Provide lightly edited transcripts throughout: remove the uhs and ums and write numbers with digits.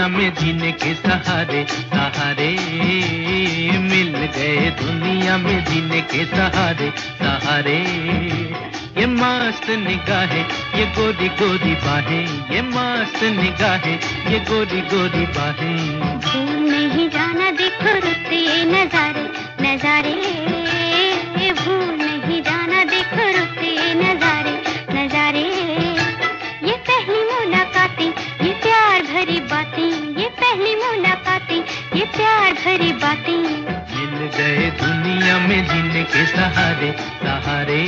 में जीने के सहारे सहारे मिल गए दुनिया में जीने के सहारे सहारे। ये मस्त निगाहें ये गोरी गोरी बाहें, ये मस्त निगाहें ये गोरी गोरी बाहें। भूल नहीं जाना देखो रुत ये नजारे नजारे, भूल नहीं जाना देखो रुत ये नजारे नजारे। ये पहली मुलाकातें ये प्यार भरी बातें, ये पहली मुलाकातें ये प्यार भरी बातें। मिल गए दुनिया में जीने के सहारे सहारे।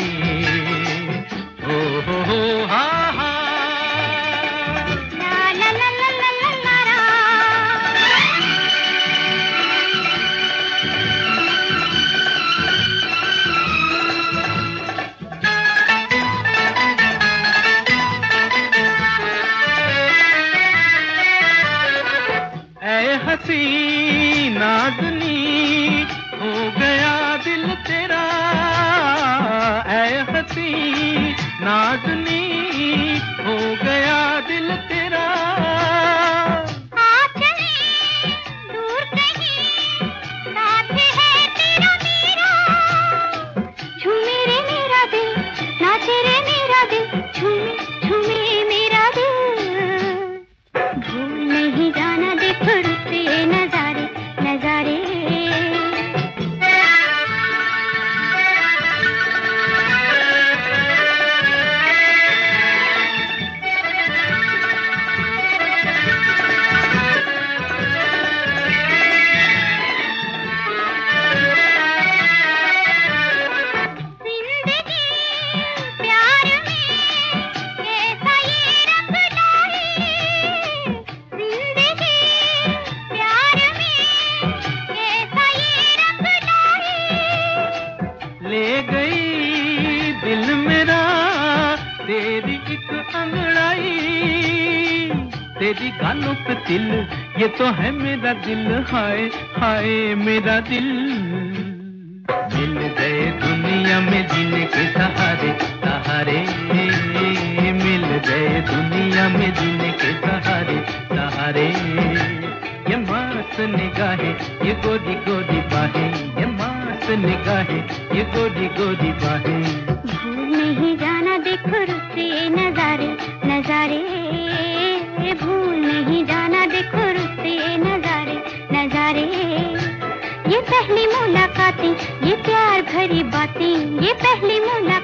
हो हा हा ला ला ला ला ला ला ला ला। ऐ हसी नाज़नी हो गया दिल तेरा, ऐ हसी नाज़नी हो गया दिल तेरा। आ चले दूर कहीं साथ है तेरा मेरा, झूमे रे मेरा दिल नाचे रे मेरा दिल, झूमे झूमे मेरा दिल। भूल नहीं जाना देखो रुत ये नजारे नजारे। ले गई दिल मेरा तेरी एक अंगड़ाई, तेरी गालों पे दिल ये तो है मेरा दिल, हाय हाय मेरा दिल। मिल गए दुनिया में जीने के सहारे सहारे, मिल गए दुनिया में जीने के सहारे सहारे। ये मस्त निगाहें ये गोरी गोरी बाहें, ये मस्त निगाहें ये गोरी गोरी बाहें। भूल नहीं जाना देखो रुत ये नजारे नजारे, भूल नहीं जाना देखो रुत ये नजारे नजारे। ये पहली मुलाकातें ये प्यार भरी बातें, ये पहली मुलाकातें